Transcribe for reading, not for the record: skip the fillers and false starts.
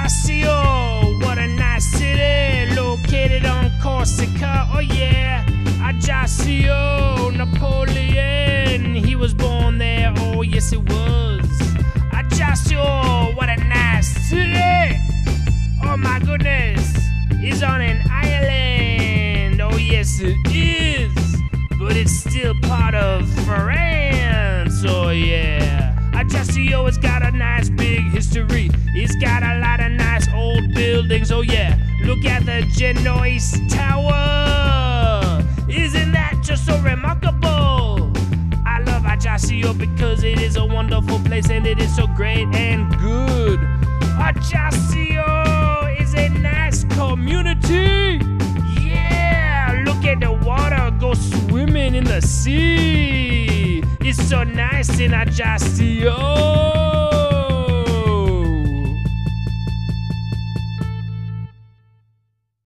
Ajaccio, what a nice city, located on Corsica. Oh yeah, Ajaccio, Napoleon, he was born there. Oh yes, it was. Ajaccio, what a nice city. Oh my goodness, it's on an island. Oh yes, it is. But it's still part of France. Oh yeah. Ajaccio has got a nice big history. It's got a lot of nice old buildings. Oh yeah, look at the Genoese Tower. Isn't that just so remarkable? I love Ajaccio because it is a wonderful place and it is so great and good. Ajaccio is a nice community. Yeah, look at the water, go swimming in the sea. It's so nice in Ajaccio.